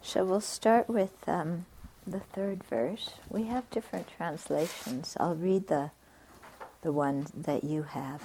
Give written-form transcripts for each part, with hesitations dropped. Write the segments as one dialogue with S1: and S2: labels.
S1: So we'll start with the third verse. We have different translations. I'll read the one that you have.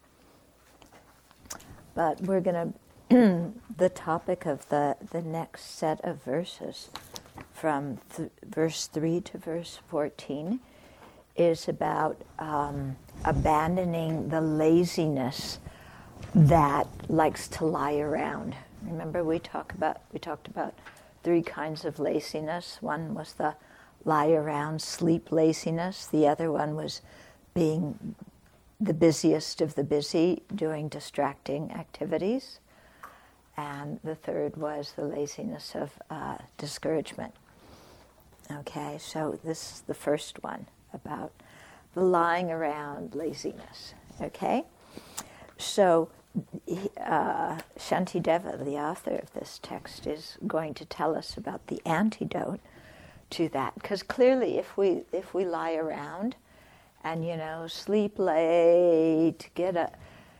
S1: But we're going to, the topic of the next set of verses from verse 3 to verse 14 is about abandoning the laziness that likes to lie around. Remember we talked about 3 kinds of laziness. One was the lie around, sleep laziness. The other one was being the busiest of the busy, doing distracting activities. And the third was the laziness of discouragement. Okay, so this is the first one about the lying around laziness. Okay, so Shantideva, the author of this text, is going to tell us about the antidote to that. Because clearly, if we lie around and sleep late, get a,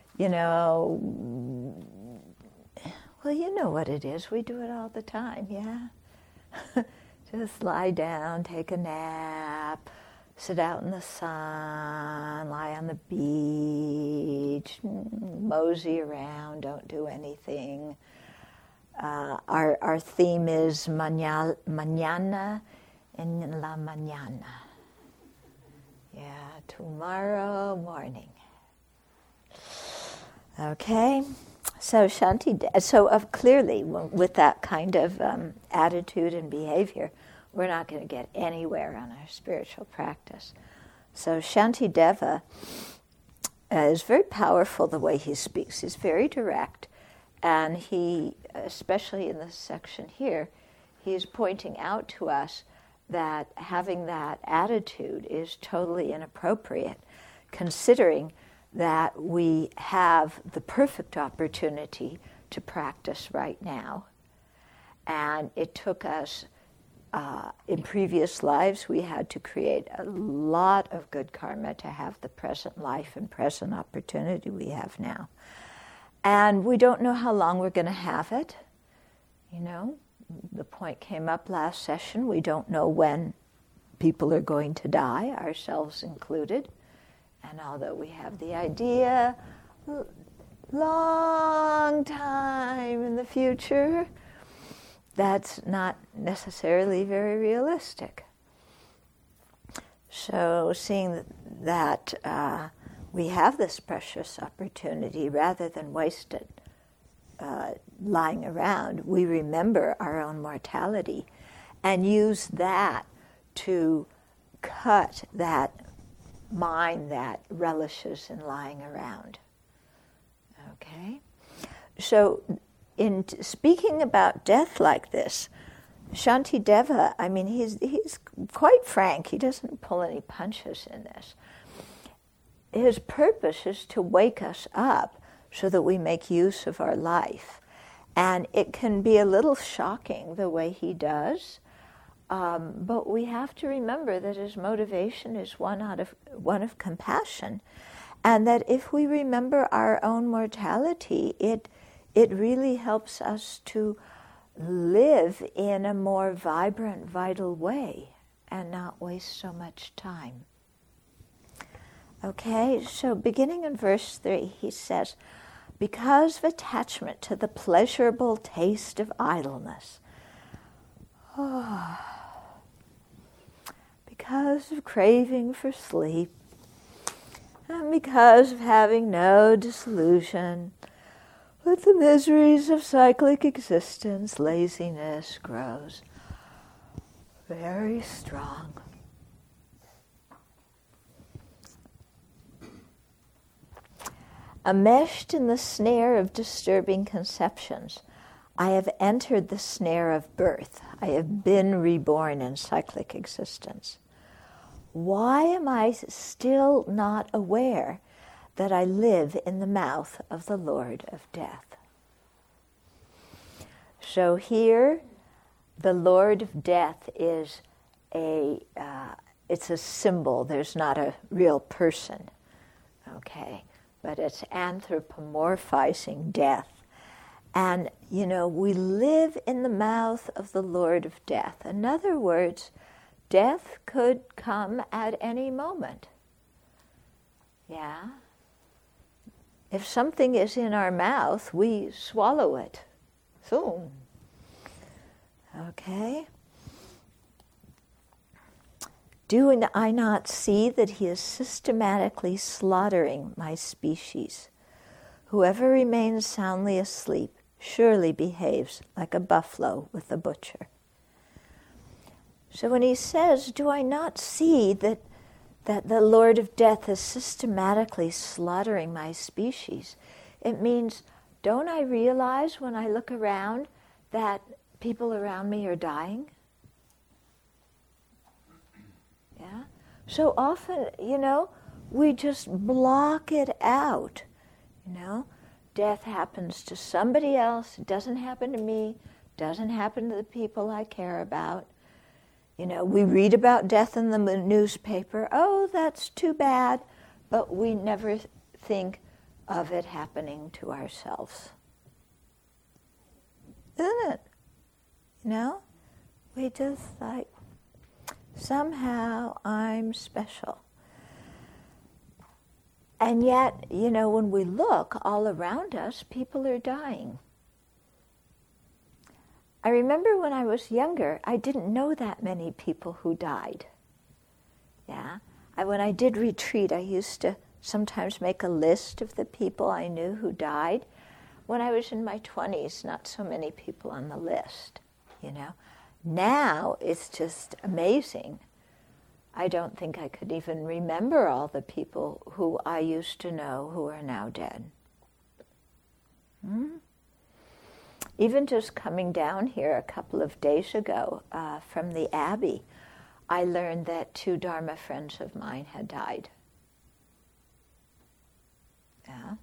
S1: well, you know what it is. We do it all the time, yeah. Just lie down, take a nap, sit out in the sun, lie on the beach, mosey around, don't do anything. Our theme is mañana en la mañana. Yeah, tomorrow morning. Okay, so clearly with that kind of attitude and behavior, we're not going to get anywhere on our spiritual practice. So Shantideva is very powerful the way he speaks. He's very direct, and he, especially in this section here, he's pointing out to us that having that attitude is totally inappropriate, considering that we have the perfect opportunity to practice right now. And it took us, in previous lives, we had to create a lot of good karma to have the present life and present opportunity we have now. And we don't know how long we're going to have it. The point came up last session. We don't know when people are going to die, ourselves included. And although we have the idea, long time in the future, that's not necessarily very realistic. So seeing that we have this precious opportunity, rather than waste it lying around, we remember our own mortality and use that to cut that mind that relishes in lying around. Okay? So in speaking about death like this, Shantideva, he's quite frank. He doesn't pull any punches in this. His purpose is to wake us up so that we make use of our life. And it can be a little shocking the way he does, but we have to remember that his motivation is one of compassion, and that if we remember our own mortality, it really helps us to live in a more vibrant, vital way and not waste so much time. Okay, so beginning in verse 3, he says, because of attachment to the pleasurable taste of idleness, because of craving for sleep, and because of having no disillusion with the miseries of cyclic existence, laziness grows very strong. Enmeshed in the snare of disturbing conceptions, I have entered the snare of birth. I have been reborn in cyclic existence. Why am I still not aware that I live in the mouth of the Lord of Death? So here, the Lord of Death is it's a symbol. There's not a real person, okay? But it's anthropomorphizing death And, we live in the mouth of the Lord of Death. In other words, death could come at any moment. Yeah? If something is in our mouth, we swallow it soon. Okay? Do I not see that he is systematically slaughtering my species? Whoever remains soundly asleep surely behaves like a buffalo with the butcher. So when he says, do I not see that the Lord of Death is systematically slaughtering my species, it means, don't I realize when I look around that people around me are dying? Yeah? So often, we just block it out. Death happens to somebody else. It doesn't happen to me. Doesn't happen to the people I care about. We read about death in the newspaper. Oh, that's too bad. But we never think of it happening to ourselves. Isn't it? We just somehow I'm special. And yet, when we look all around us, people are dying. I remember when I was younger, I didn't know that many people who died. Yeah? When I did retreat, I used to sometimes make a list of the people I knew who died. When I was in my 20s, not so many people on the list, Now, it's just amazing. I don't think I could even remember all the people who I used to know who are now dead. Even just coming down here a couple of days ago from the Abbey, I learned that 2 Dharma friends of mine had died. Yeah.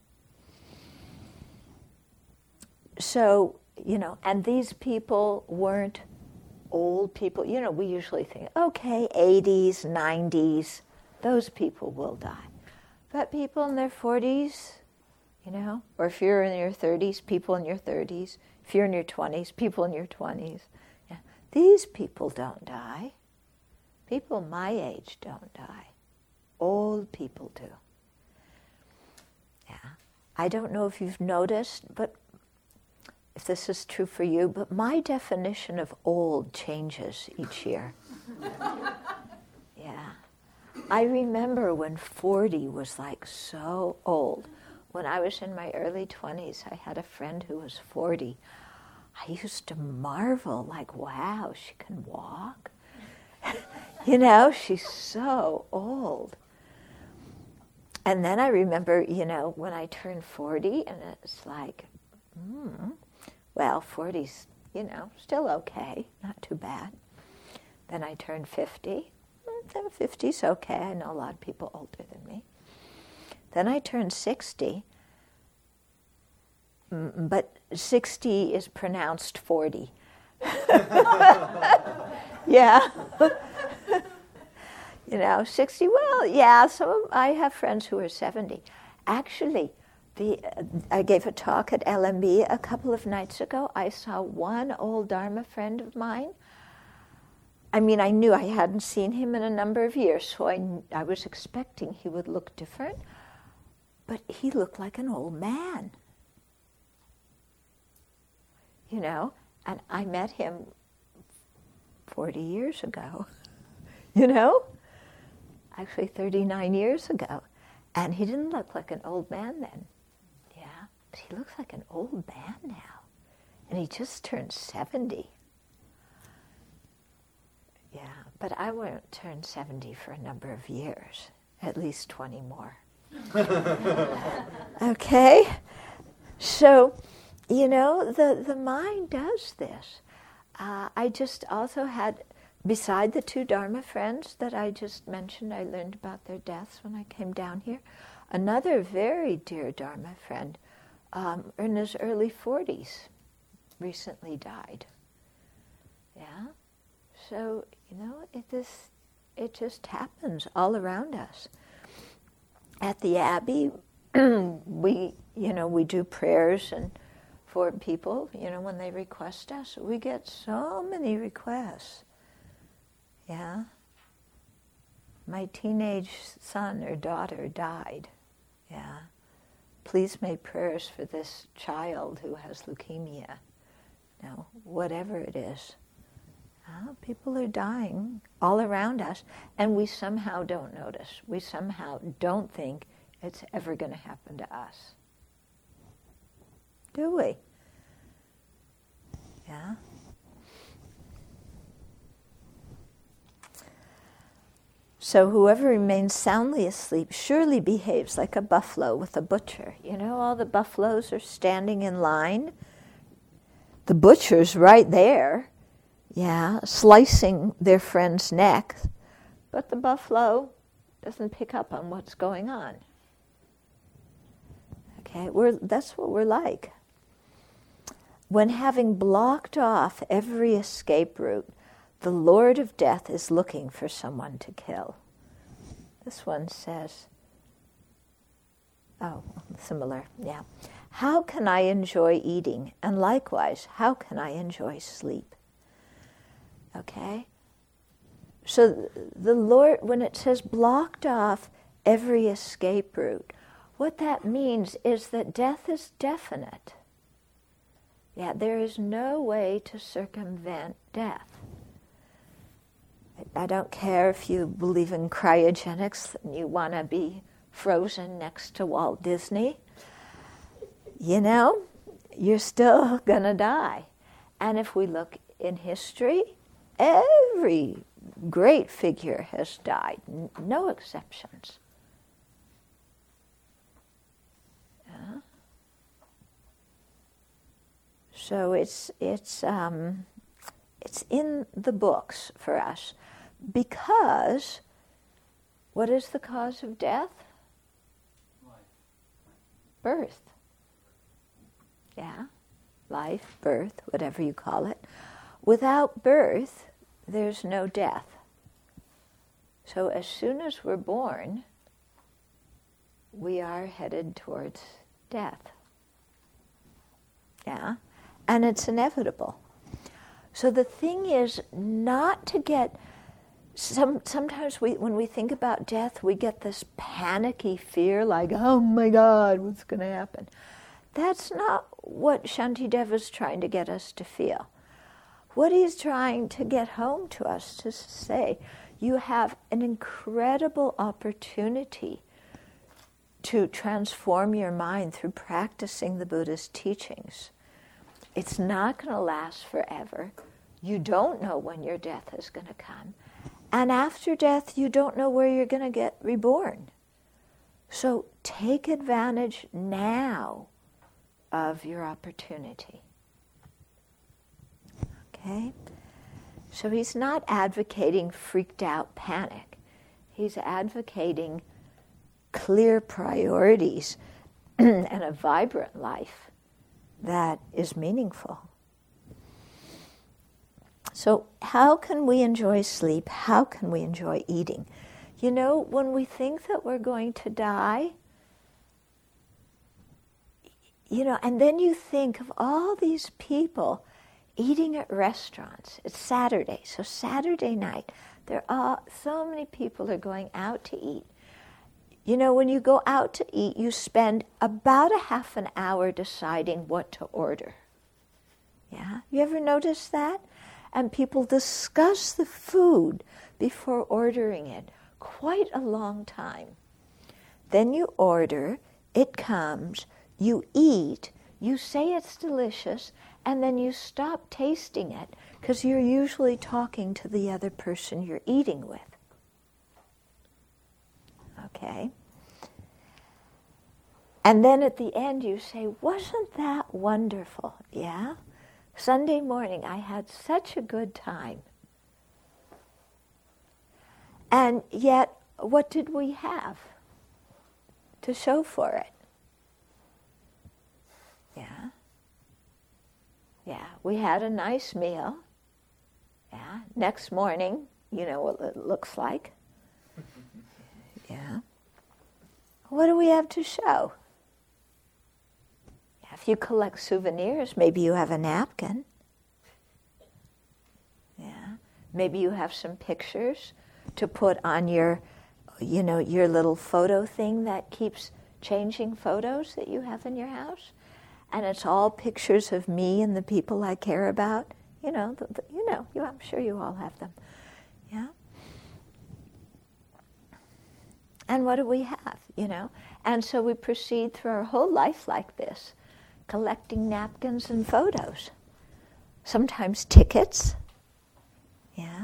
S1: So, and these people weren't old people. We usually think, okay, 80s, 90s, those people will die. But people in their 40s, or if you're in your 30s, people in your 30s. If you're in your 20s, people in your 20s. Yeah. These people don't die. People my age don't die. Old people do. Yeah. I don't know if you've noticed, but if this is true for you, but my definition of old changes each year. Yeah. I remember when 40 was so old. When I was in my early 20s, I had a friend who was 40. I used to marvel, wow, she can walk. She's so old. And then I remember, when I turned 40, and it's well, 40's, still okay, not too bad. Then I turned 50. 50's okay. I know a lot of people older than me. Then I turned 60, but 60 is pronounced 40. Yeah. 60, well, yeah, I have friends who are 70. Actually, I gave a talk at LMB a couple of nights ago. I saw one old Dharma friend of mine. I knew I hadn't seen him in a number of years, so I was expecting he would look different. But he looked like an old man. And I met him 40 years ago. Actually 39 years ago. And he didn't look like an old man then. Yeah, but he looks like an old man now. And he just turned 70. Yeah, but I won't turn 70 for a number of years, at least 20 more. Okay? So, the mind does this. I just also had, beside the 2 Dharma friends that I just mentioned, I learned about their deaths when I came down here, another very dear Dharma friend in his early 40s recently died. Yeah? So, it just happens all around us. At the Abbey, we do prayers and for people, when they request us. We get so many requests. Yeah. My teenage son or daughter died. Yeah. Please make prayers for this child who has leukemia. Now, whatever it is. People are dying all around us, and we somehow don't notice. We somehow don't think it's ever going to happen to us. Do we? Yeah? So whoever remains soundly asleep surely behaves like a buffalo with a butcher. All the buffaloes are standing in line. The butcher's right there, slicing their friend's neck, but the buffalo doesn't pick up on what's going on. Okay, that's what we're like. When having blocked off every escape route, the Lord of Death is looking for someone to kill. This one says, similar, yeah. How can I enjoy eating? And likewise, how can I enjoy sleep? Okay? So the Lord, when it says blocked off every escape route, what that means is that death is definite. Yeah, there is no way to circumvent death. I don't care if you believe in cryogenics and you want to be frozen next to Walt Disney. You're still going to die. And if we look in history, every great figure has died, no exceptions. Yeah. So it's in the books for us, because what is the cause of death?
S2: Life.
S1: Birth. Yeah, life, birth, whatever you call it. Without birth, there's no death. So as soon as we're born, we are headed towards death. Yeah, and it's inevitable. So the thing is not to get, sometimes when we think about death, we get this panicky fear like, oh my God, what's going to happen? That's not what Shantideva is trying to get us to feel. What he's trying to get home to us to say, you have an incredible opportunity to transform your mind through practicing the Buddha's teachings. It's not going to last forever. You don't know when your death is going to come. And after death, you don't know where you're going to get reborn. So take advantage now of your opportunity. Okay? So he's not advocating freaked out panic. He's advocating clear priorities and a vibrant life that is meaningful. So how can we enjoy sleep? How can we enjoy eating? When we think that we're going to die, and then you think of all these people eating at restaurants. It's Saturday, so Saturday night, so many people are going out to eat. When you go out to eat, you spend about a half an hour deciding what to order. Yeah? You ever notice that? And people discuss the food before ordering it quite a long time. Then you order, it comes, you eat, you say it's delicious, and then you stop tasting it because you're usually talking to the other person you're eating with. Okay? And then at the end you say, wasn't that wonderful? Yeah? Sunday morning I had such a good time. And yet, what did we have to show for it? Yeah? Yeah, we had a nice meal. Yeah, next morning, you know what it looks like. Yeah. What do we have to show? Yeah, If you collect souvenirs, maybe you have a napkin. Yeah. Maybe you have some pictures to put on your, your little photo thing that keeps changing photos that you have in your house. And it's all pictures of me and the people I care about. I'm sure you all have them. Yeah. And what do we have, And so we proceed through our whole life like this, collecting napkins and photos. Sometimes tickets. Yeah.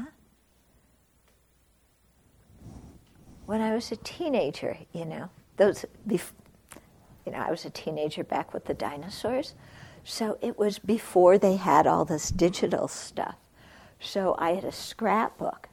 S1: When I was a teenager, I was a teenager back with the dinosaurs. So it was before they had all this digital stuff. So I had a scrapbook.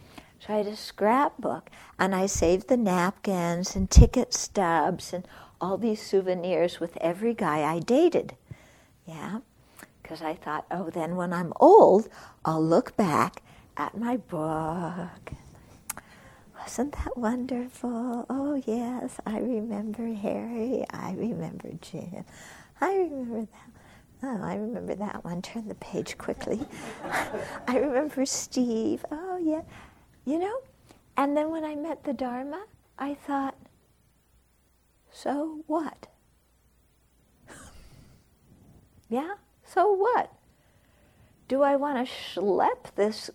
S1: And I saved the napkins and ticket stubs and all these souvenirs with every guy I dated. Yeah? Because I thought, then when I'm old, I'll look back at my book. Wasn't that wonderful? Oh, yes, I remember Harry. I remember Jim. I remember that. Oh, I remember that one. Turn the page quickly. I remember Steve. Oh, yeah. And then when I met the Dharma, I thought, so what? Yeah? So what? Do I want to schlep this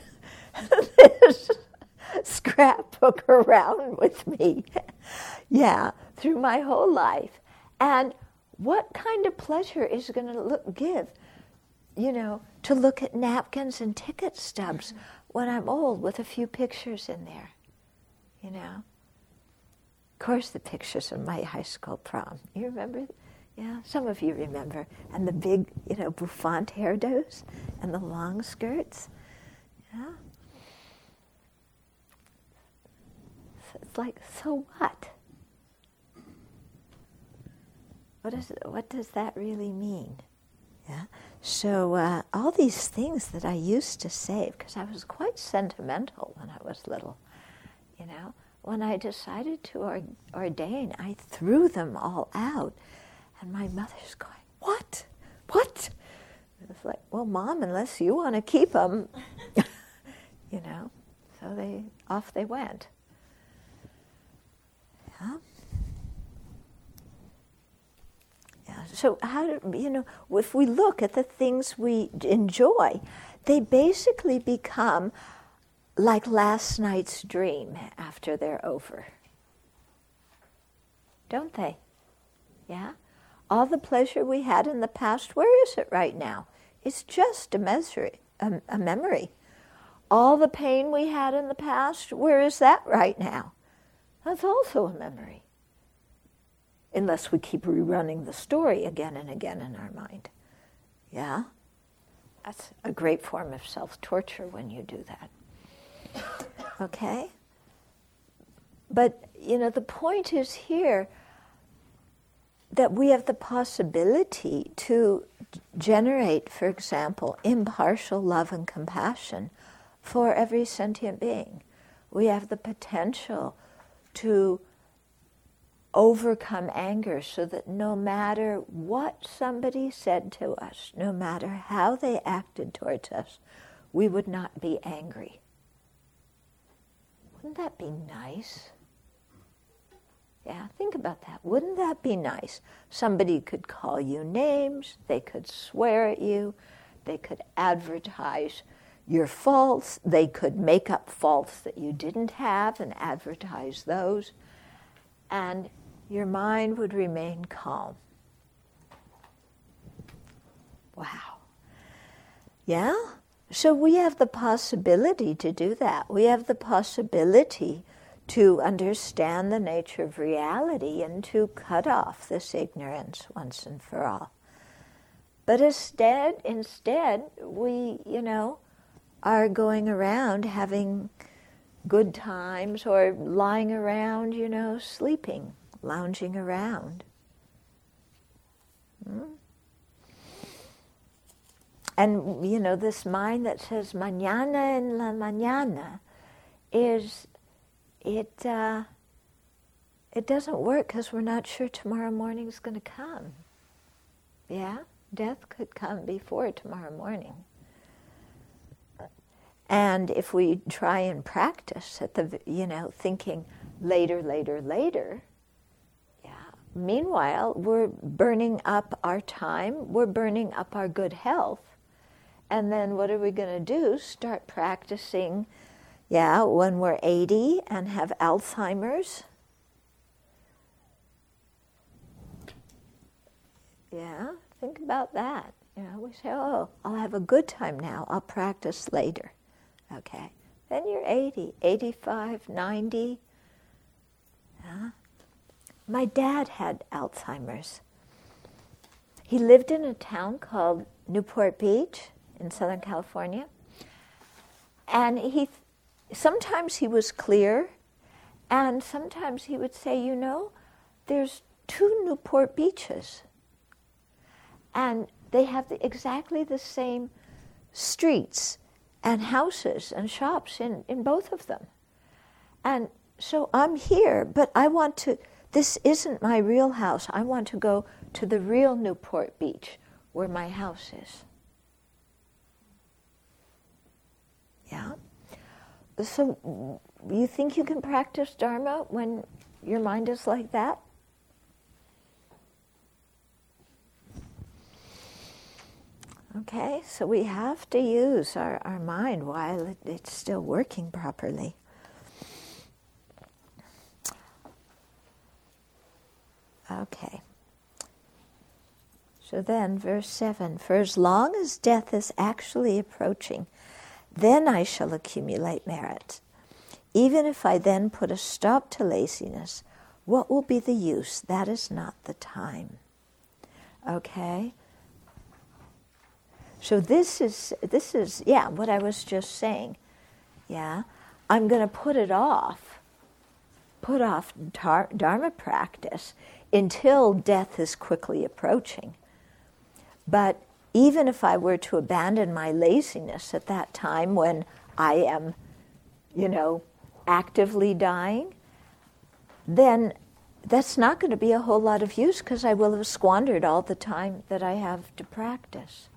S1: scrapbook around with me? Yeah, through my whole life. And what kind of pleasure is going to give, to look at napkins and ticket stubs when I'm old with a few pictures in there, Of course, the pictures of my high school prom. You remember? Yeah, some of you remember. And the big, bouffant hairdos and the long skirts. Yeah. So it's like, so what? What does that really mean? Yeah. So all these things that I used to save, because I was quite sentimental when I was little, when I decided to ordain, I threw them all out. And my mother's going, what? It's like, well, Mom, unless you want to keep them, So off they went. Yeah. So if we look at the things we enjoy, they basically become like last night's dream after they're over. Don't they? Yeah? All the pleasure we had in the past, where is it right now? It's just a memory. All the pain we had in the past, where is that right now? That's also a memory. Unless we keep rerunning the story again and again in our mind. Yeah? That's a great form of self-torture when you do that. Okay? But, the point is here that we have the possibility to generate, for example, impartial love and compassion for every sentient being. We have the potential to overcome anger so that no matter what somebody said to us, no matter how they acted towards us, we would not be angry. Wouldn't that be nice? Yeah, think about that. Wouldn't that be nice? Somebody could call you names, they could swear at you, they could advertise your faults, they could make up faults that you didn't have and advertise those, and your mind would remain calm. Wow. Yeah? So we have the possibility to do that. We have the possibility to understand the nature of reality and to cut off this ignorance once and for all. But instead, we, are going around having good times or lying around, sleeping, lounging around. And, this mind that says mañana en la mañana it doesn't work because we're not sure tomorrow morning's going to come. Yeah, death could come before tomorrow morning. And if we try and practice at the, thinking later, later, later, yeah. Meanwhile, we're burning up our time, we're burning up our good health. And then what are we going to do? Start practicing, when we're 80 and have Alzheimer's. Yeah, think about that. We say, oh, I'll have a good time now. I'll practice later. Okay. Then you're 80, 85, 90. Yeah. My dad had Alzheimer's. He lived in a town called Newport Beach in Southern California. And sometimes he was clear, and sometimes he would say, there's 2 Newport beaches. And they have exactly the same streets and houses and shops in both of them. And so I'm here, but this isn't my real house. I want to go to the real Newport Beach where my house is. Yeah? So you think you can practice Dharma when your mind is like that? Okay, so we have to use our mind while it's still working properly. Okay. So then, verse 7, for as long as death is actually approaching, then I shall accumulate merit. Even if I then put a stop to laziness, what will be the use? That is not the time. Okay? So this is what I was just saying. Yeah? I'm going to put off Dharma practice until death is quickly approaching. But even if I were to abandon my laziness at that time when I am, actively dying, then that's not going to be a whole lot of use because I will have squandered all the time that I have to practice.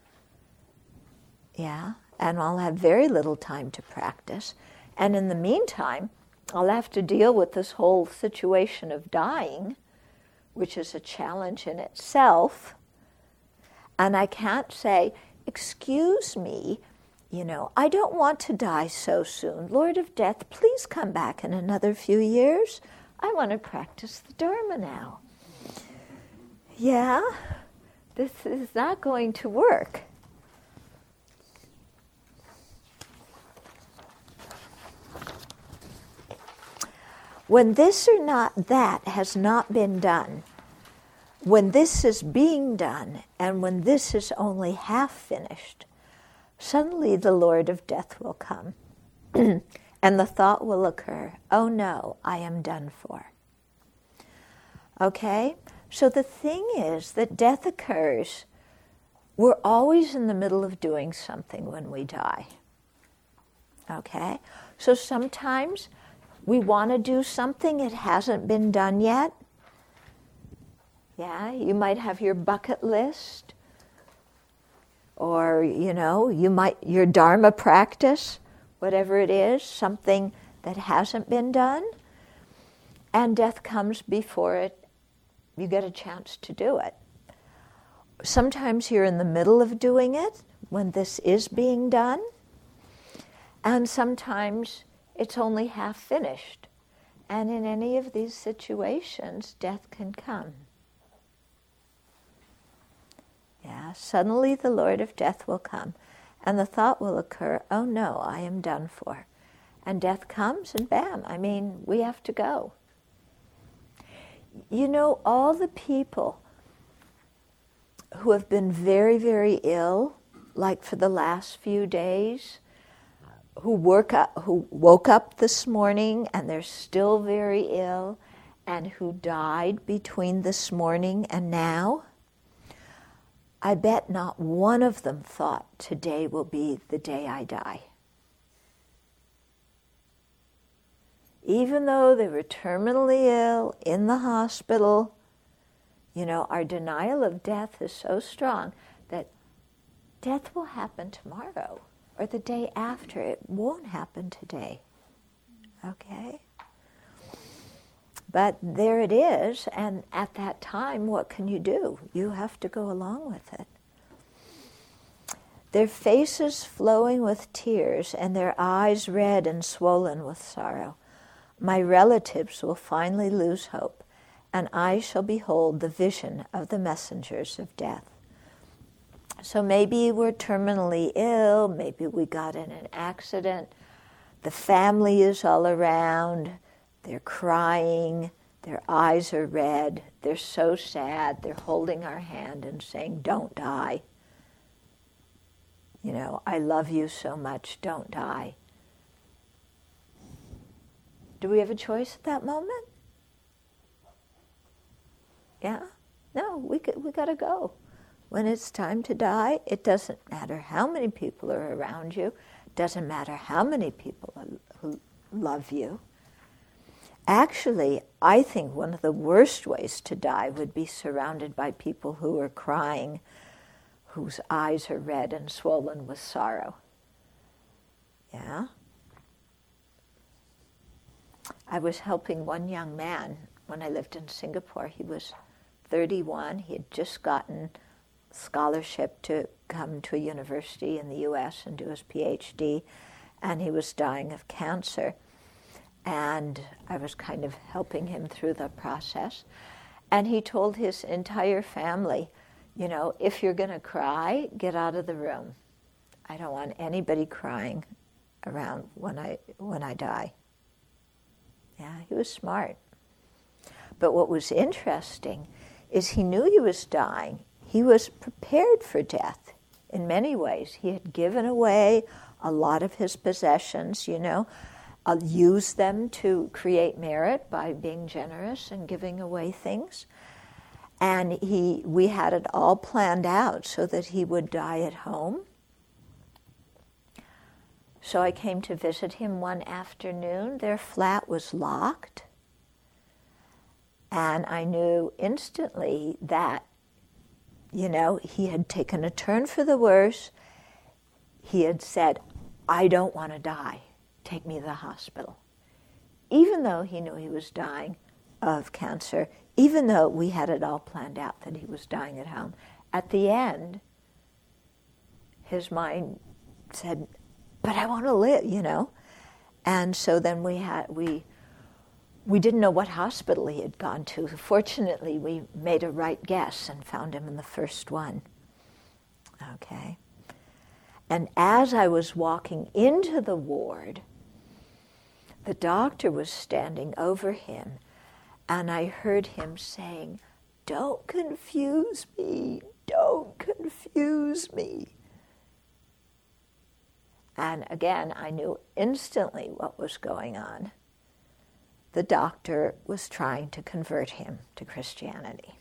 S1: Yeah, and I'll have very little time to practice. And in the meantime, I'll have to deal with this whole situation of dying, which is a challenge in itself. And I can't say, excuse me, I don't want to die so soon. Lord of Death, please come back in another few years. I want to practice the Dharma now. Yeah, this is not going to work. When this or not that has not been done, when this is being done, and when this is only half finished, suddenly the Lord of Death will come, and the thought will occur, oh no, I am done for. Okay? So the thing is that death occurs, we're always in the middle of doing something when we die. Okay? So sometimes we want to do something, it hasn't been done yet. Yeah, you might have your bucket list, or, your Dharma practice, whatever it is, something that hasn't been done, and death comes before it, you get a chance to do it. Sometimes you're in the middle of doing it, when this is being done, and sometimes it's only half finished. And in any of these situations, death can come. Yeah, suddenly the Lord of Death will come, and the thought will occur, oh no, I am done for. And death comes, and bam, we have to go. All the people who have been very, very ill, like for the last few days, who woke up this morning and they're still very ill, and who died between this morning and now, I bet not one of them thought today will be the day I die. Even though they were terminally ill in the hospital, Our denial of death is so strong that death will happen tomorrow or the day after. It won't happen today. Okay? But there it is, and at that time, what can you do? You have to go along with it. Their faces flowing with tears and their eyes red and swollen with sorrow. My relatives will finally lose hope, and I shall behold the vision of the messengers of death. So maybe we're terminally ill, maybe we got in an accident, the family is all around, they're crying, their eyes are red, they're so sad, they're holding our hand and saying, "Don't die. I love you so much, don't die." Do we have a choice at that moment? Yeah? No, we got to go. When it's time to die, it doesn't matter how many people are around you. It doesn't matter how many people who love you. Actually, I think one of the worst ways to die would be surrounded by people who are crying, whose eyes are red and swollen with sorrow. Yeah? I was helping one young man when I lived in Singapore. He was 31. He had just gotten scholarship to come to a university in the U.S. and do his PhD, and he was dying of cancer. And I was kind of helping him through the process. And he told his entire family, if you're going to cry, get out of the room. I don't want anybody crying around when I die. Yeah, he was smart. But what was interesting is he knew he was dying. He was prepared for death in many ways. He had given away a lot of his possessions, used them to create merit by being generous and giving away things. And we had it all planned out so that he would die at home. So I came to visit him one afternoon. Their flat was locked. And I knew instantly that, he had taken a turn for the worse. He had said, "I don't want to die. Take me to the hospital." Even though he knew he was dying of cancer, even though we had it all planned out that he was dying at home, at the end, his mind said, "But I want to live," And so then we didn't know what hospital he had gone to. Fortunately, we made a right guess and found him in the first one. Okay. And as I was walking into the ward, the doctor was standing over him, and I heard him saying, "Don't confuse me, don't confuse me." And again, I knew instantly what was going on. The doctor was trying to convert him to Christianity.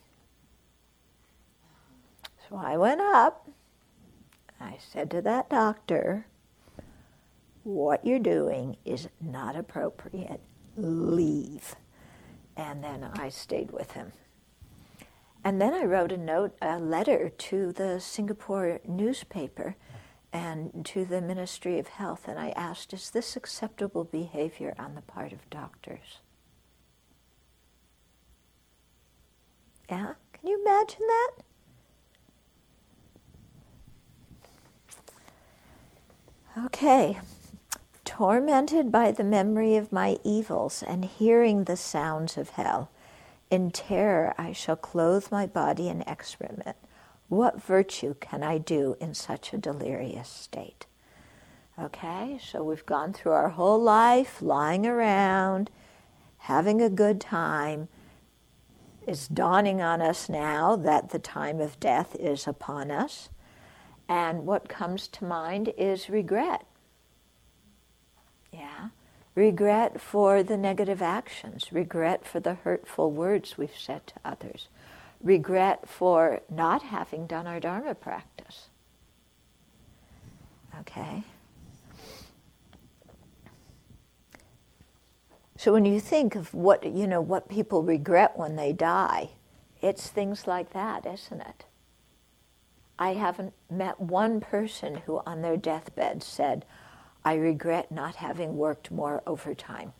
S1: So I went up. I said to that doctor, "What you're doing is not appropriate. Leave." And then I stayed with him. And then I wrote a letter to the Singapore newspaper and to the Ministry of Health, and I asked, is this acceptable behavior on the part of doctors? Yeah? Can you imagine that? Okay. Tormented by the memory of my evils and hearing the sounds of hell, in terror I shall clothe my body in excrement. What virtue can I do in such a delirious state? Okay, so we've gone through our whole life lying around, having a good time. It's dawning on us now that the time of death is upon us. And what comes to mind is regret. Yeah, regret for the negative actions, regret for the hurtful words we've said to others, regret for not having done our Dharma practice. Okay? So when you think of what people regret when they die, It's things like that, isn't it? I haven't met one person who on their deathbed said, I regret not having worked more overtime.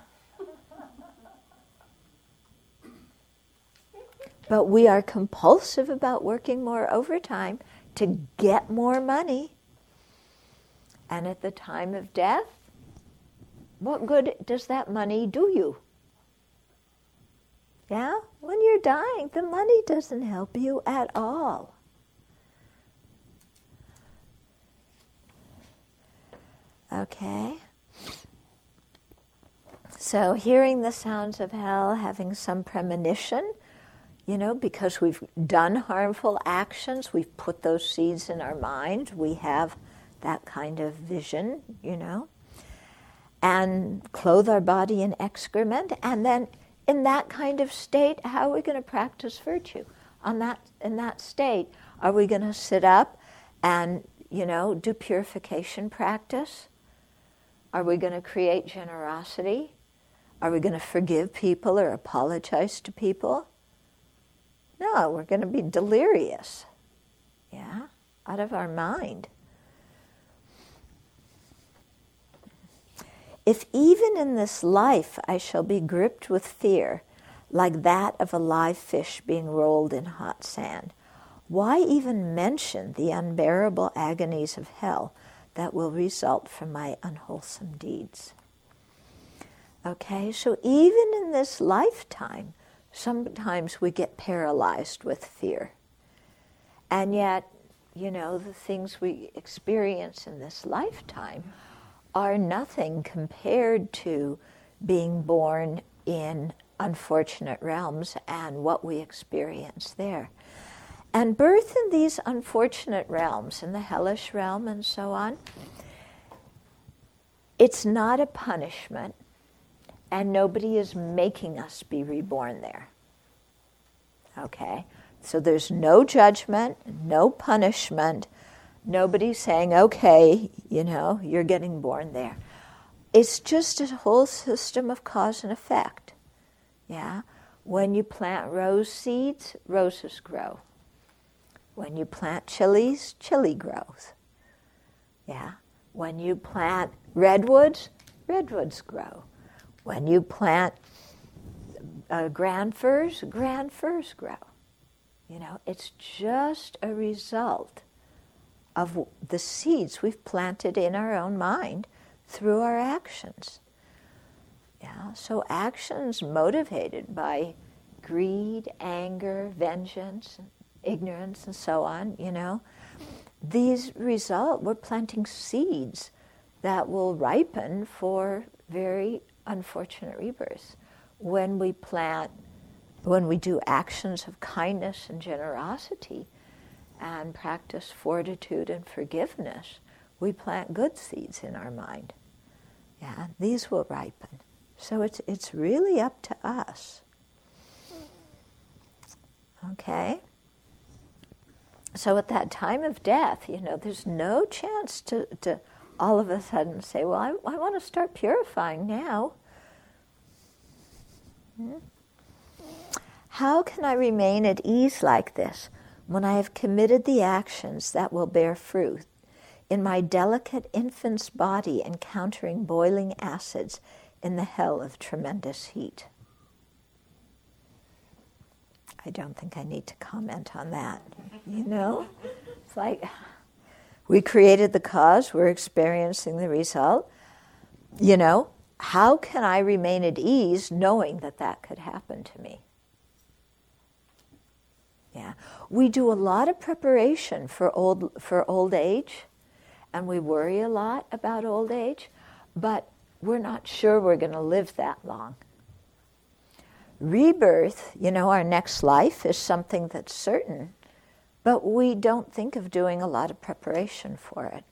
S1: But we are compulsive about working more overtime to get more money. And at the time of death, what good does that money do you? Yeah? When you're dying, the money doesn't help you at all. Okay? So hearing the sounds of hell, having some premonition, because we've done harmful actions, we've put those seeds in our mind, we have that kind of vision, and clothe our body in excrement, and then in that kind of state, how are we going to practice virtue? In that state, are we going to sit up and, do purification practice? Are we going to create generosity? Are we going to forgive people or apologize to people? No, we're going to be delirious, out of our mind. If even in this life I shall be gripped with fear, like that of a live fish being rolled in hot sand, why even mention the unbearable agonies of hell that will result from my unwholesome deeds? Okay, so even in this lifetime, sometimes we get paralyzed with fear. And yet, the things we experience in this lifetime are nothing compared to being born in unfortunate realms and what we experience there. And birth in these unfortunate realms, in the hellish realm and so on, it's not a punishment, and nobody is making us be reborn there. Okay? So there's no judgment, no punishment. Nobody's saying, okay, you're getting born there. It's just a whole system of cause and effect. Yeah? When you plant rose seeds, roses grow. When you plant chilies, chili grows. Yeah? When you plant redwoods, redwoods grow. When you plant grand firs grow. It's just a result of the seeds we've planted in our own mind through our actions. Yeah, so actions motivated by greed, anger, vengeance, ignorance, and so on, these we're planting seeds that will ripen for very unfortunate rebirths. When we do actions of kindness and generosity and practice fortitude and forgiveness, we plant good seeds in our mind. Yeah, these will ripen. So it's really up to us. Okay? So at that time of death, there's no chance to all of a sudden say, well, I want to start purifying now. How can I remain at ease like this when I have committed the actions that will bear fruit in my delicate infant's body encountering boiling acids in the hell of tremendous heat? I don't think I need to comment on that. It's like we created the cause, we're experiencing the result. How can I remain at ease knowing that could happen to me? Yeah, we do a lot of preparation for old age, and we worry a lot about old age, but we're not sure we're going to live that long. Rebirth, our next life is something that's certain, but we don't think of doing a lot of preparation for it.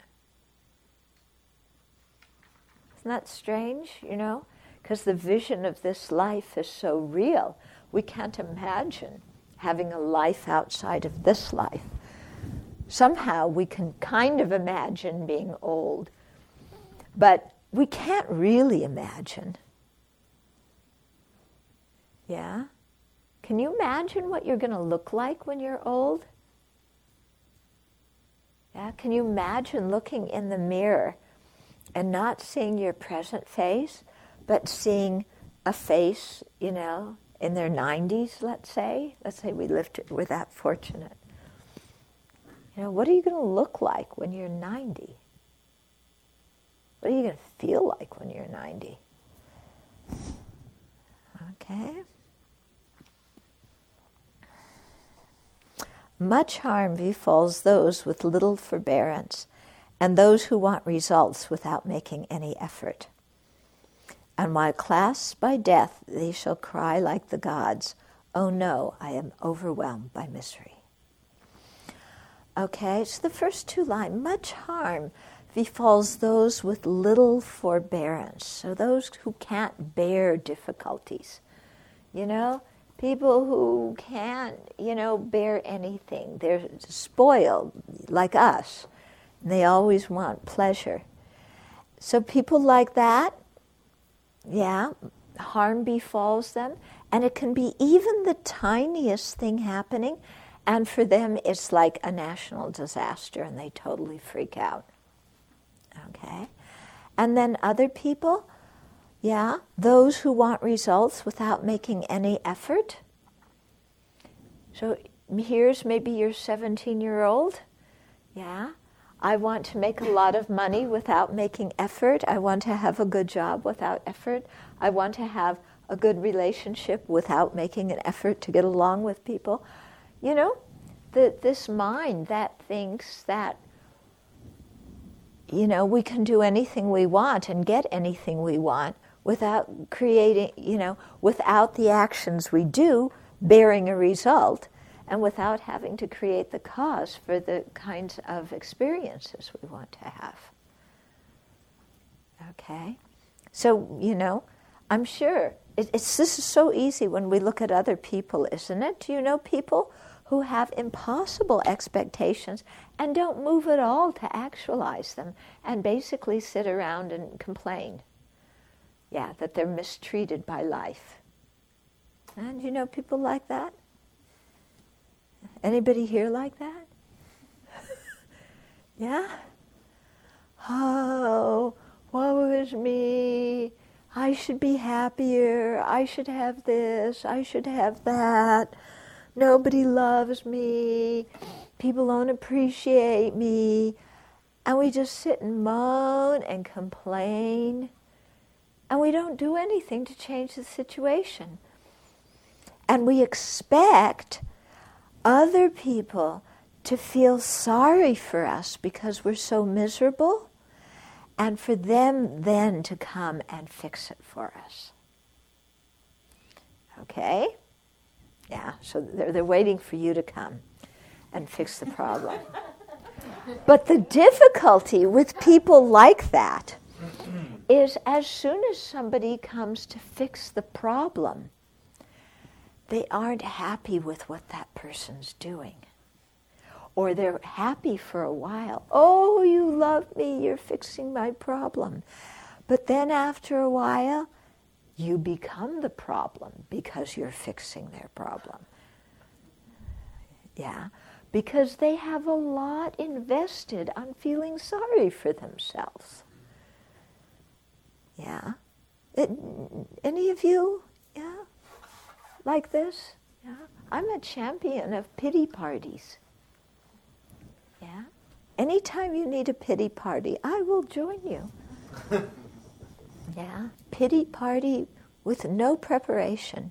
S1: Isn't that strange, Because the vision of this life is so real, we can't imagine having a life outside of this life. Somehow we can kind of imagine being old, but we can't really imagine. Yeah? Can you imagine what you're going to look like when you're old? Yeah, can you imagine looking in the mirror and not seeing your present face, but seeing a face, in their 90s, let's say? Let's say we're that fortunate. What are you going to look like when you're 90? What are you going to feel like when you're 90? Okay. Much harm befalls those with little forbearance, and those who want results without making any effort. And while clasped by death, they shall cry like the gods, "Oh no, I am overwhelmed by misery." Okay, so the first two lines, much harm befalls those with little forbearance. So those who can't bear difficulties. People who can't, bear anything. They're spoiled, like us. They always want pleasure. So people like that, harm befalls them. And it can be even the tiniest thing happening. And for them, it's like a national disaster, and they totally freak out. Okay? And then other people, those who want results without making any effort. So here's maybe your 17-year-old. I want to make a lot of money without making effort. I want to have a good job without effort. I want to have a good relationship without making an effort to get along with people. This mind that thinks that, we can do anything we want and get anything we want without creating, without the actions we do bearing a result, and without having to create the cause for the kinds of experiences we want to have. Okay? So, I'm sure this is so easy when we look at other people, isn't it? Do you know people who have impossible expectations and don't move at all to actualize them and basically sit around and complain? That they're mistreated by life. And you know people like that? Anybody here like that? Yeah? Oh, woe is me. I should be happier. I should have this. I should have that. Nobody loves me. People don't appreciate me. And we just sit and moan and complain. And we don't do anything to change the situation. And we expect other people to feel sorry for us because we're so miserable, and for them then to come and fix it for us. Okay? So they're waiting for you to come and fix the problem. But the difficulty with people like that is as soon as somebody comes to fix the problem, they aren't happy with what that person's doing. Or they're happy for a while. Oh, you love me, you're fixing my problem. But then after a while, you become the problem because you're fixing their problem. Because they have a lot invested on feeling sorry for themselves. Any of you, like this? I'm a champion of pity parties. Anytime you need a pity party, I will join you. Pity party with no preparation.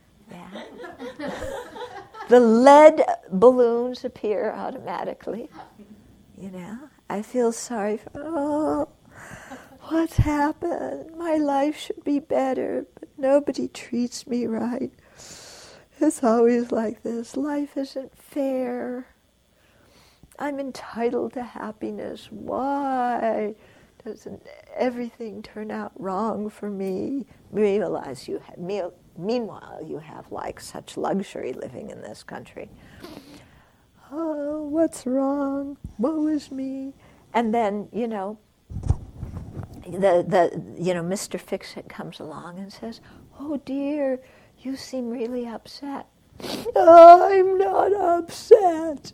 S1: The lead balloons appear automatically. I feel sorry for, what's happened? My life should be better, but nobody treats me right. It's always like this. Life isn't fair. I'm entitled to happiness. Why doesn't everything turn out wrong for me? Meanwhile, you have like such luxury living in this country. Oh, what's wrong? Woe is me. And then, Mr. Fix-It comes along and says, oh dear, you seem really upset. Oh, I'm not upset.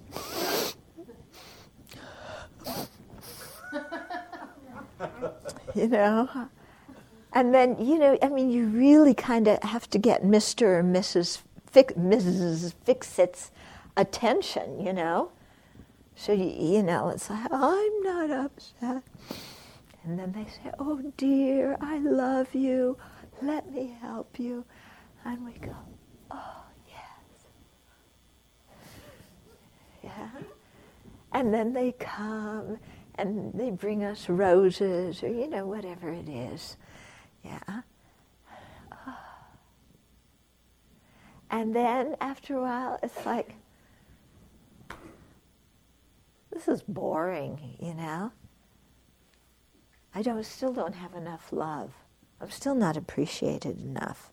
S1: You know? And then, you really kind of have to get Mr. or Mrs. Fix-It's attention, So, it's like, I'm not upset. And then they say, oh, dear, I love you. Let me help you. And we go, oh, yes. Yeah. And then they come and they bring us roses or, whatever it is. Yeah. Oh. And then after a while, it's like, this is boring, I still don't have enough love. I'm still not appreciated enough.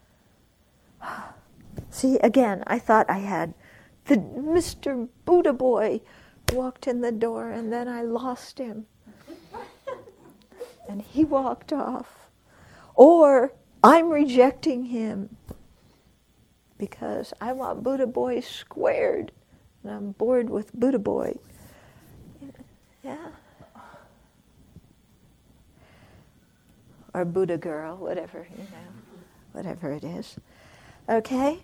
S1: See, again, I thought I had the Mr. Buddha boy walked in the door, and then I lost him. And he walked off. Or I'm rejecting him because I want Buddha boy squared, and I'm bored with Buddha boy. Yeah. Or Buddha girl, whatever, whatever it is. Okay?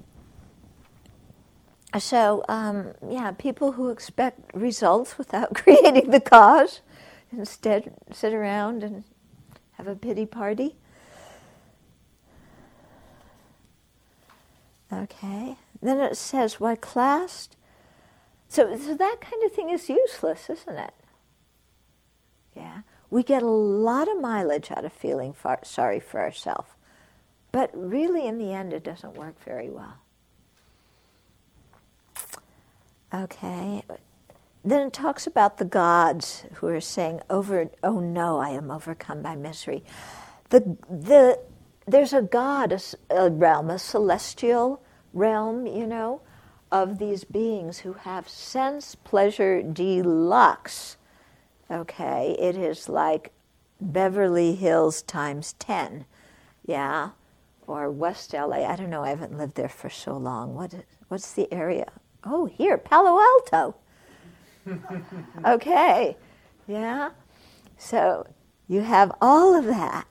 S1: So, people who expect results without creating the cause, instead sit around and have a pity party. Okay? Then it says, why classed? So that kind of thing is useless, isn't it? Yeah? We get a lot of mileage out of feeling sorry for ourselves. But really, in the end, it doesn't work very well. Okay. Then it talks about the gods who are saying, oh no, I am overcome by misery. There's a god, a realm, a celestial realm, of these beings who have sense pleasure deluxe. Okay, it is like Beverly Hills times 10, yeah, or West LA. I don't know, I haven't lived there for so long. What's the area? Oh, here, Palo Alto. Okay, yeah. So you have all of that,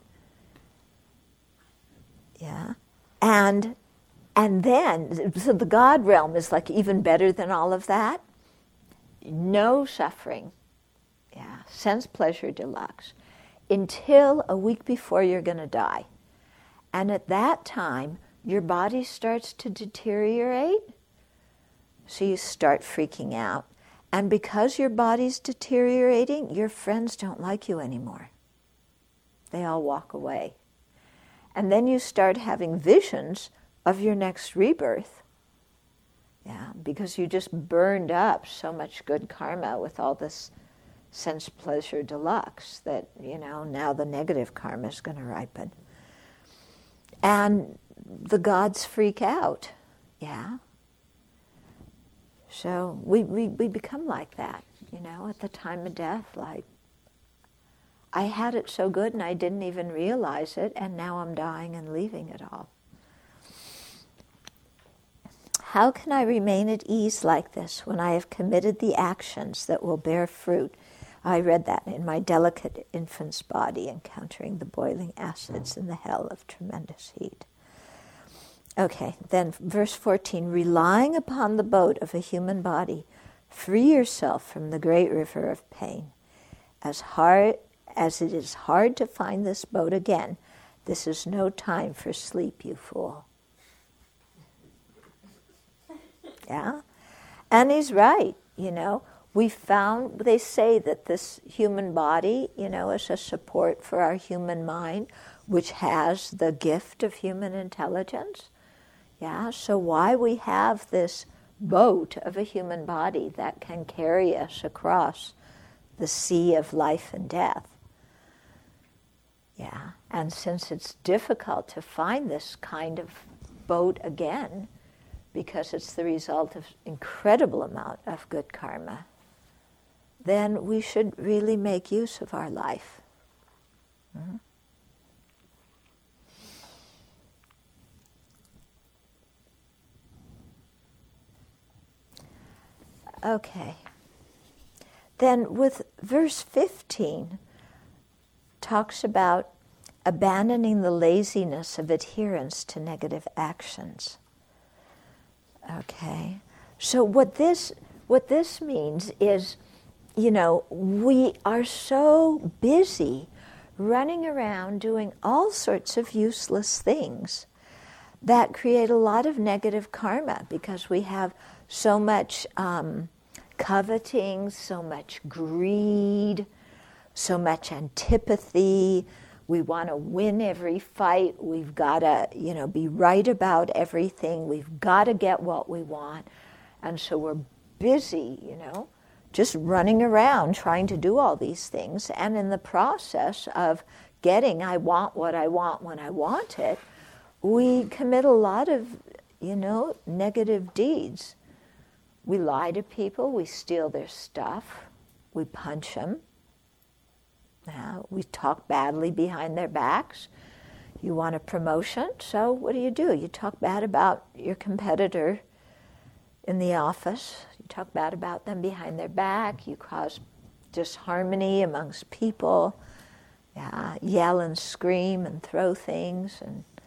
S1: yeah, and then so the God realm is like even better than all of that. No suffering. Yeah, sense pleasure deluxe, until a week before you're going to die. And at that time, your body starts to deteriorate, so you start freaking out. And because your body's deteriorating, your friends don't like you anymore. They all walk away. And then you start having visions of your next rebirth. Yeah, because you just burned up so much good karma with all this sense pleasure deluxe that, now the negative karma is going to ripen. And the gods freak out. Yeah. So we become like that, at the time of death, like, I had it so good and I didn't even realize it, and now I'm dying and leaving it all. How can I remain at ease like this when I have committed the actions that will bear fruit? I read that in my delicate infant's body, encountering the boiling acids in the hell of tremendous heat. Okay, then verse 14, relying upon the boat of a human body, free yourself from the great river of pain. As it is hard to find this boat again, this is no time for sleep, you fool. Yeah? And he's right, they say that this human body, is a support for our human mind, which has the gift of human intelligence. Yeah, so why we have this boat of a human body that can carry us across the sea of life and death. Yeah, and since it's difficult to find this kind of boat again, because it's the result of incredible amount of good karma, then we should really make use of our life. Mm-hmm. Okay. Then with verse 15, talks about abandoning the laziness of adherence to negative actions. Okay. So what this means is, we are so busy running around doing all sorts of useless things that create a lot of negative karma because we have so much coveting, so much greed, so much antipathy. We want to win every fight. We've got to, be right about everything. We've got to get what we want. And so we're busy, just running around trying to do all these things. And in the process of getting, I want what I want when I want it, we commit a lot of, negative deeds. We lie to people, we steal their stuff, we punch them. We talk badly behind their backs. You want a promotion, so what do? You talk bad about your competitor in the office. You talk bad about them behind their back. You cause disharmony amongst people. Yell and scream and throw things.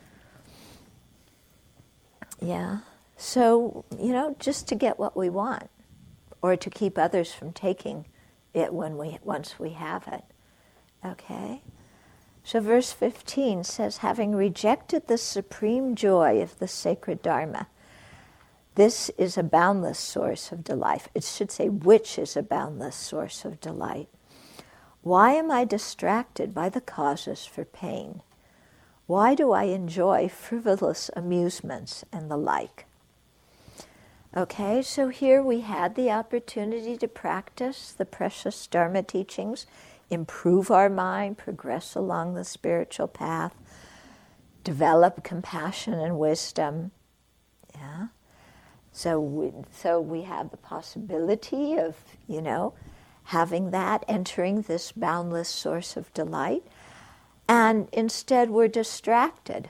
S1: So, just to get what we want or to keep others from taking it once we have it. Okay? So verse 15 says, having rejected the supreme joy of the sacred Dharma, this is a boundless source of delight. It should say, which is a boundless source of delight. Why am I distracted by the causes for pain? Why do I enjoy frivolous amusements and the like? Okay, so here we had the opportunity to practice the precious Dharma teachings, improve our mind, progress along the spiritual path, develop compassion and wisdom. So we have the possibility of, having that, entering this boundless source of delight. And instead we're distracted.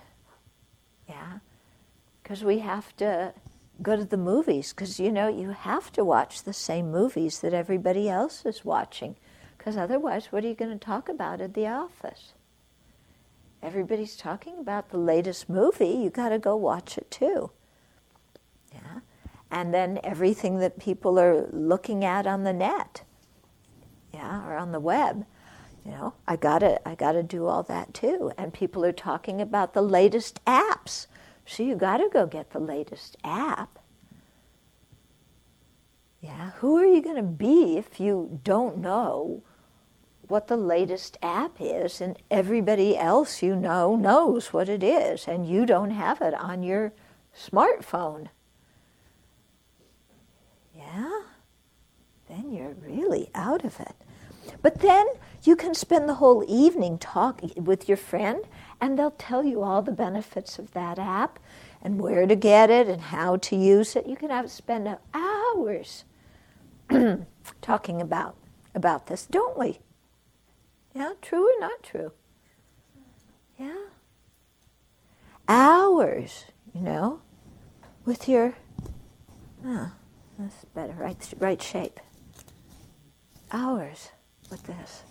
S1: Because we have to go to the movies, because, you have to watch the same movies that everybody else is watching. Because otherwise, what are you going to talk about at the office? Everybody's talking about the latest movie. You got to go watch it too. And then everything that people are looking at on the net, or on the web, I gotta do all that too. And people are talking about the latest apps, so you got to go get the latest app. Who are you going to be if you don't know what the latest app is, and everybody else knows what it is, and you don't have it on your smartphone? Then you're really out of it. But then you can spend the whole evening talking with your friend, and they'll tell you all the benefits of that app and where to get it and how to use it. You can spend hours talking about this, don't we? True or not true? Hours, with your, that's better, right shape. Hours with this.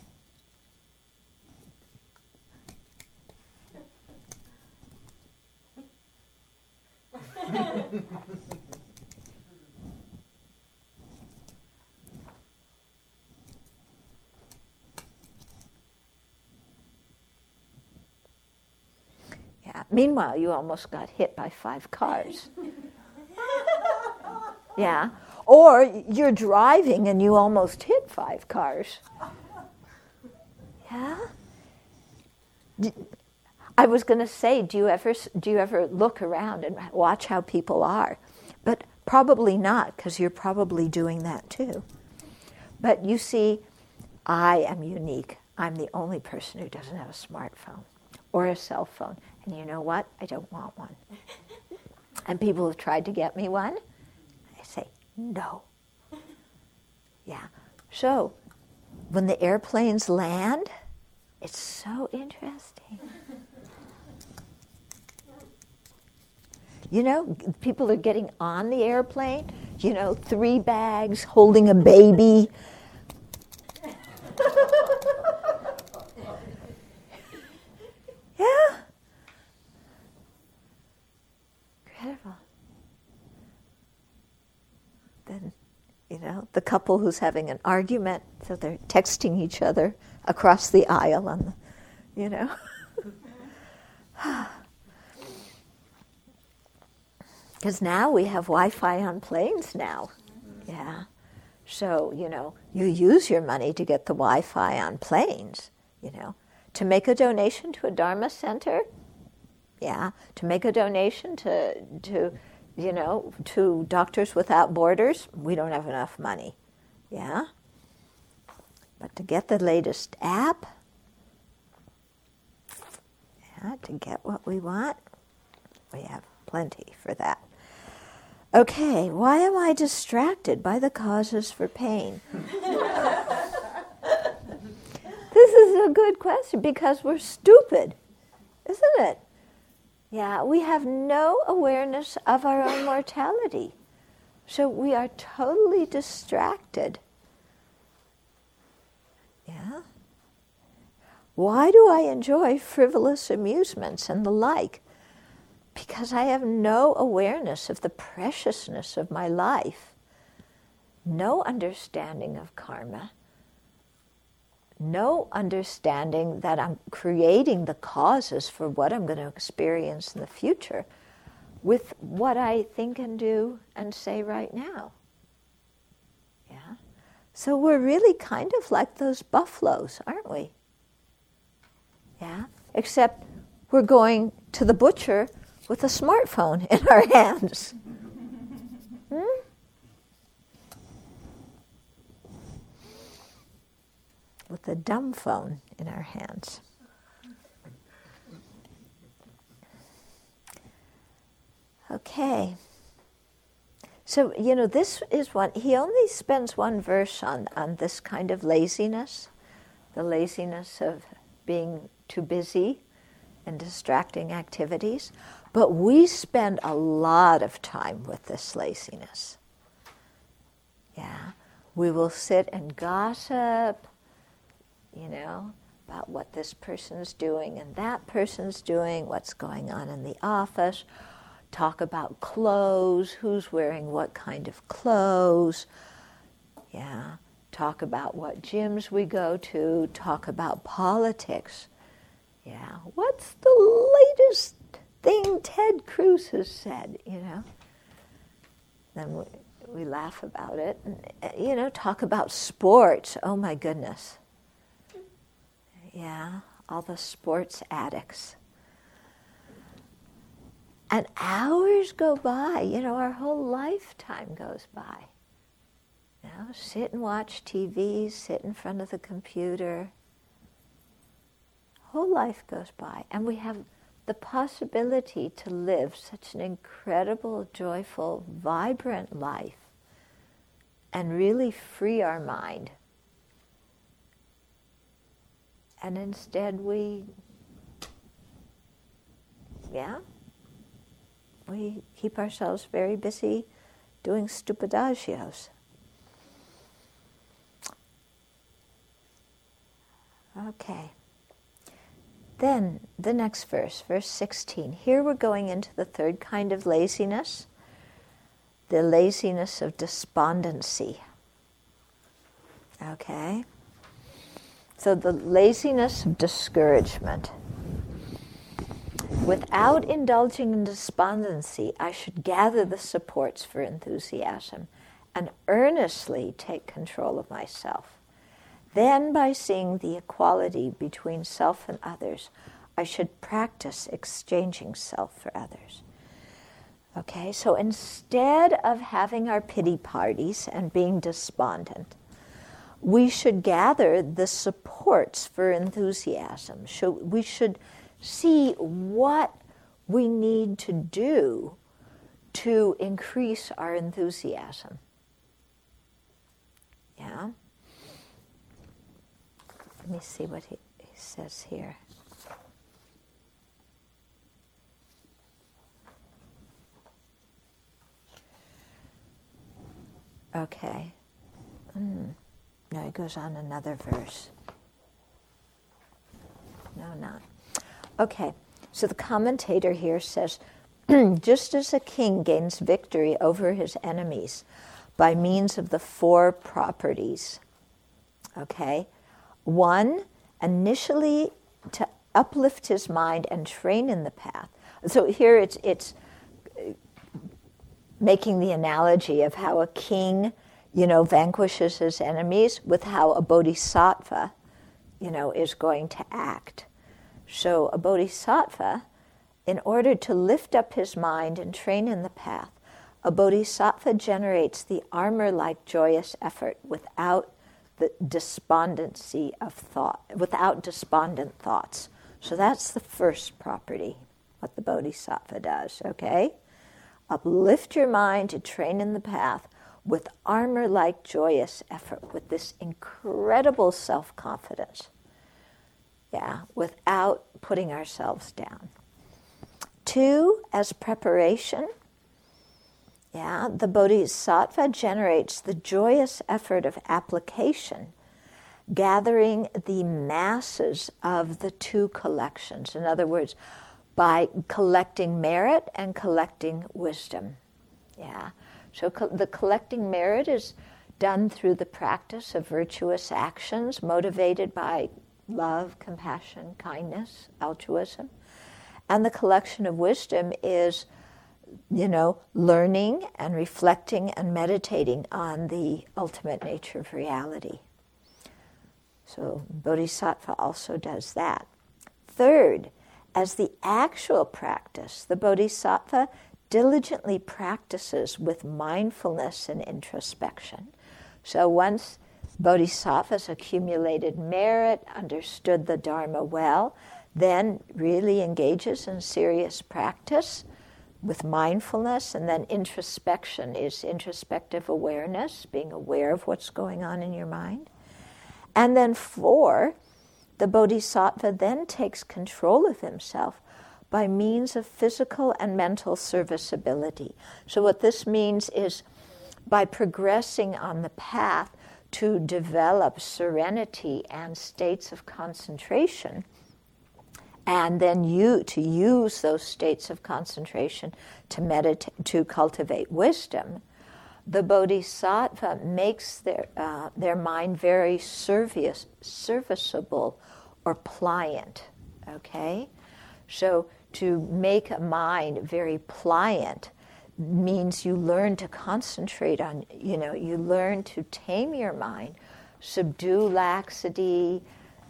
S1: Meanwhile, you almost got hit by 5 cars. Or you're driving and you almost hit 5 cars. I was going to say, do you ever look around and watch how people are? But probably not, because you're probably doing that too. But you see, I am unique. I'm the only person who doesn't have a smartphone or a cell phone. And you know what? I don't want one. And people have tried to get me one. I say, no. So, when the airplanes land, it's so interesting. People are getting on the airplane. 3 bags holding a baby. Yeah. Incredible. Then, the couple who's having an argument, so they're texting each other across the aisle on the, Because now we have Wi-Fi on planes now. Yeah. So, you use your money to get the Wi-Fi on planes, to make a donation to a Dharma center. Yeah. To make a donation to Doctors Without Borders, we don't have enough money. Yeah. But to get the latest app, to get what we want, we have plenty for that. Okay, why am I distracted by the causes for pain? This is a good question because we're stupid, isn't it? Yeah, we have no awareness of our own mortality. So we are totally distracted. Yeah? Why do I enjoy frivolous amusements and the like? Because I have no awareness of the preciousness of my life, no understanding of karma, no understanding that I'm creating the causes for what I'm going to experience in the future with what I think and do and say right now. Yeah? So we're really kind of like those buffaloes, aren't we? Yeah? Except we're going to the butcher with a smartphone in our hands. With a dumb phone in our hands. Okay. So, this is one, he only spends one verse on this kind of laziness, the laziness of being too busy and distracting activities. But we spend a lot of time with this laziness. Yeah. We will sit and gossip, about what this person's doing and that person's doing, what's going on in the office, talk about clothes, who's wearing what kind of clothes, yeah, talk about what gyms we go to, talk about politics. Yeah, what's the latest thing Ted Cruz has said, Then we laugh about it. And, talk about sports. Oh, my goodness. Yeah, all the sports addicts. And hours go by. Our whole lifetime goes by. Sit and watch TV, sit in front of the computer. Whole life goes by. And we have the possibility to live such an incredible, joyful, vibrant life and really free our mind. And instead we keep ourselves very busy doing stupidagios. Okay. Then the next verse, verse 16. Here we're going into the third kind of laziness, the laziness of despondency. Okay? So the laziness of discouragement. Without indulging in despondency, I should gather the supports for enthusiasm and earnestly take control of myself. Then, by seeing the equality between self and others, I should practice exchanging self for others. Okay, so instead of having our pity parties and being despondent, we should gather the supports for enthusiasm. So we should see what we need to do to increase our enthusiasm. Yeah? Let me see what he says here. Okay. No, it goes on another verse. No, not. Okay, so the commentator here says, just as a king gains victory over his enemies by means of the four properties, okay, one, initially to uplift his mind and train in the path. So here it's making the analogy of how a king, vanquishes his enemies with how a bodhisattva, is going to act. So a bodhisattva, in order to lift up his mind and train in the path, a bodhisattva generates the armor-like joyous effort without the despondency of thought, without despondent thoughts. So that's the first property, what the bodhisattva does, okay? Uplift your mind to train in the path with armor-like joyous effort, with this incredible self-confidence, without putting ourselves down. 2, as preparation, the bodhisattva generates the joyous effort of application, gathering the masses of the two collections. In other words, by collecting merit and collecting wisdom. So the collecting merit is done through the practice of virtuous actions motivated by love, compassion, kindness, altruism. And the collection of wisdom is, learning and reflecting and meditating on the ultimate nature of reality. So Bodhisattva also does that. 3rd, as the actual practice, the Bodhisattva diligently practices with mindfulness and introspection. So once Bodhisattva's accumulated merit, understood the Dharma well, then really engages in serious practice with mindfulness, and then introspection is introspective awareness, being aware of what's going on in your mind. And then 4, the Bodhisattva then takes control of himself by means of physical and mental serviceability. So what this means is by progressing on the path to develop serenity and states of concentration, and then to use those states of concentration to meditate, to cultivate wisdom, the Bodhisattva makes their mind very serviceable or pliant, okay? So to make a mind very pliant means you learn to concentrate on, you learn to tame your mind, subdue laxity,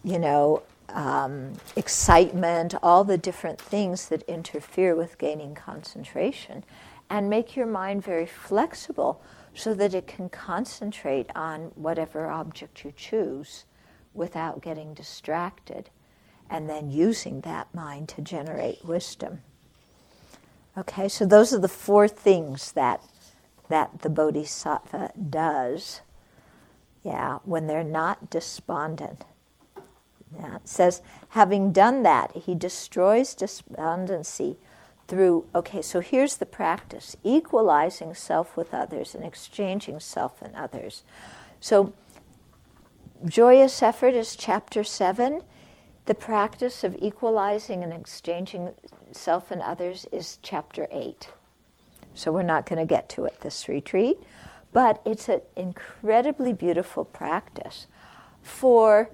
S1: excitement, all the different things that interfere with gaining concentration, and make your mind very flexible so that it can concentrate on whatever object you choose without getting distracted, and then using that mind to generate wisdom. Okay, so those are the 4 things that the Bodhisattva does, when they're not despondent. It says, having done that, he destroys despondency through, so here's the practice, equalizing self with others and exchanging self and others. So joyous effort is chapter 7. The practice of equalizing and exchanging self and others is chapter 8. So we're not going to get to it this retreat, but it's an incredibly beautiful practice for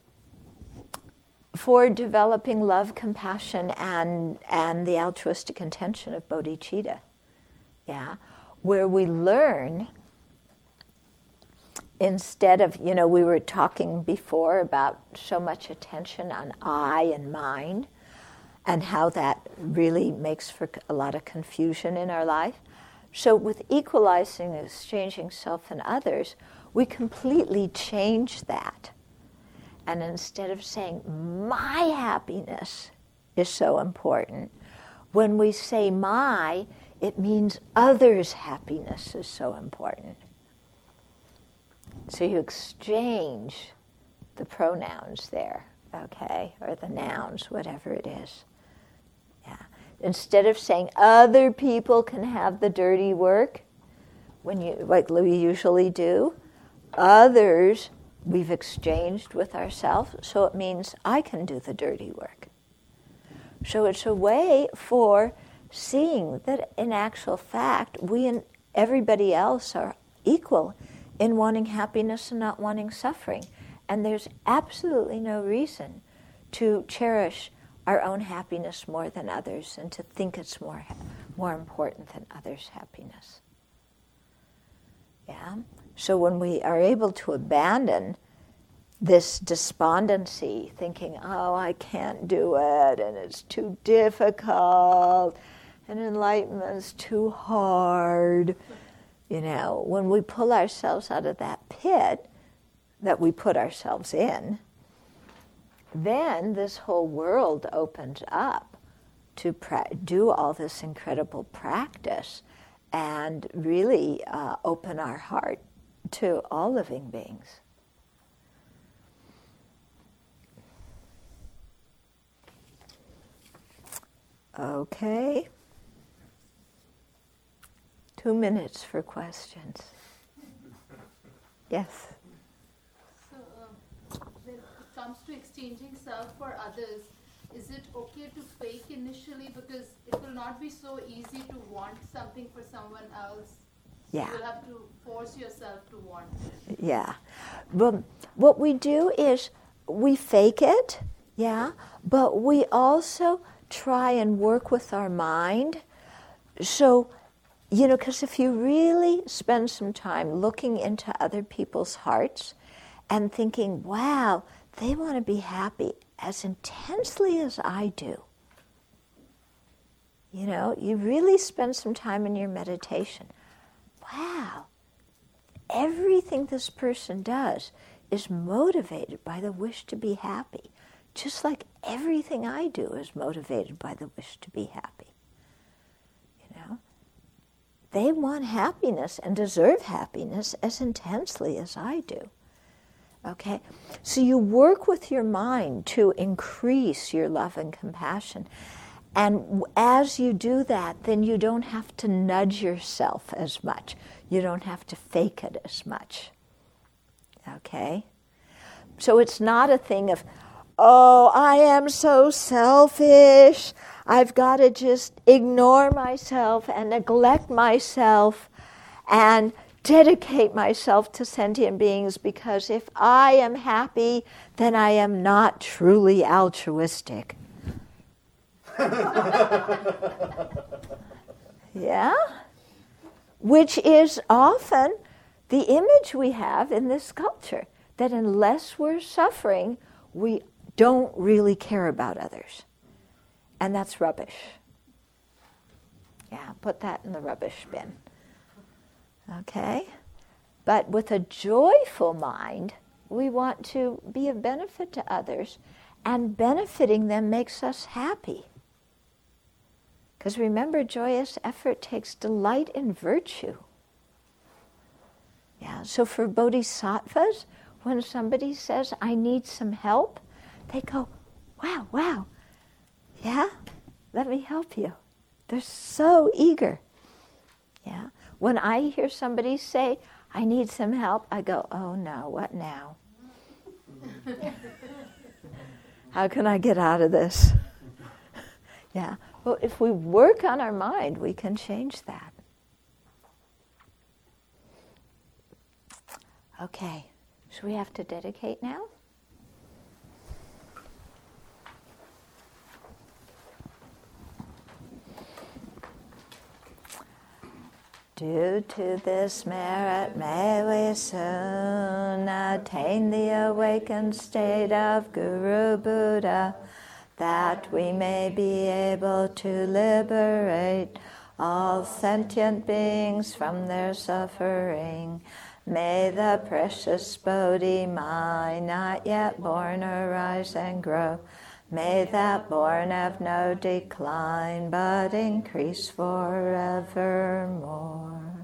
S1: developing love, compassion, and the altruistic intention of bodhicitta. Where we learn, instead of, we were talking before about so much attention on I and mine, and how that really makes for a lot of confusion in our life. So with equalizing and exchanging self and others, we completely change that. And instead of saying, my happiness is so important, when we say my, it means others' happiness is so important. So you exchange the pronouns there, okay, or the nouns, whatever it is. Instead of saying other people can have the dirty work, like we usually do. Others we've exchanged with ourselves, so it means I can do the dirty work. So it's a way for seeing that in actual fact, we and everybody else are equal in wanting happiness and not wanting suffering. And there's absolutely no reason to cherish our own happiness more than others and to think it's more important than others' happiness. Yeah? So when we are able to abandon this despondency, thinking, oh, I can't do it, and it's too difficult, and enlightenment's too hard, when we pull ourselves out of that pit that we put ourselves in, then this whole world opens up to do all this incredible practice and really open our heart to all living beings. Okay. 2 minutes for questions. Yes.
S3: So, when it comes to exchanging self for others, is it okay to fake initially? Because it will not be so easy to want something for someone else.
S1: Yeah.
S3: You will have to force yourself to want it.
S1: Yeah. Well, what we do is we fake it, yeah, but we also try and work with our mind. So, because if you really spend some time looking into other people's hearts and thinking, wow, they want to be happy as intensely as I do. You really spend some time in your meditation. Wow, everything this person does is motivated by the wish to be happy, just like everything I do is motivated by the wish to be happy. They want happiness and deserve happiness as intensely as I do. Okay? So you work with your mind to increase your love and compassion. And as you do that, then you don't have to nudge yourself as much. You don't have to fake it as much. Okay? So it's not a thing of, oh, I am so selfish. I've got to just ignore myself and neglect myself and dedicate myself to sentient beings, because if I am happy, then I am not truly altruistic. Yeah? Which is often the image we have in this culture, that unless we're suffering, we don't really care about others. And that's rubbish. Yeah, put that in the rubbish bin. Okay? But with a joyful mind, we want to be of benefit to others, and benefiting them makes us happy. Because remember, joyous effort takes delight in virtue. Yeah, so for bodhisattvas, when somebody says, I need some help, they go, wow, yeah, let me help you. They're so eager. Yeah. When I hear somebody say, I need some help, I go, oh no, what now? How can I get out of this? Yeah. Well, if we work on our mind, we can change that. Okay. So we have to dedicate now? Due to this merit, may we soon attain the awakened state of Guru Buddha, that we may be able to liberate all sentient beings from their suffering. May the precious Bodhi mind not yet born arise and grow. May that born have no decline, but increase forevermore.